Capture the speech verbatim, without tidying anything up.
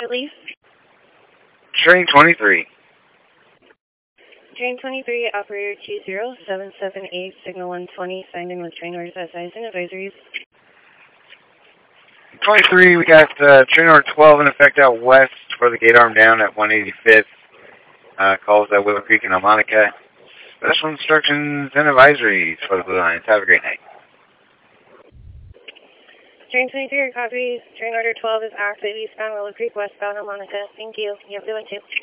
release? Train twenty-three. Train twenty-three, operator two zero seven seven eight, signal one twenty, signed in with train orders as eyes and advisories. twenty-three, we got uh, train order twelve in effect out west for the gate arm down at one eighty-fifth. Uh, calls at Willow Creek and Elmonica. Special instructions and advisories for the Blue Lines. Have a great night. Train twenty-three, copy. Train order twelve is active eastbound Willow Creek, westbound Elmonica. Thank you. You have a good one too.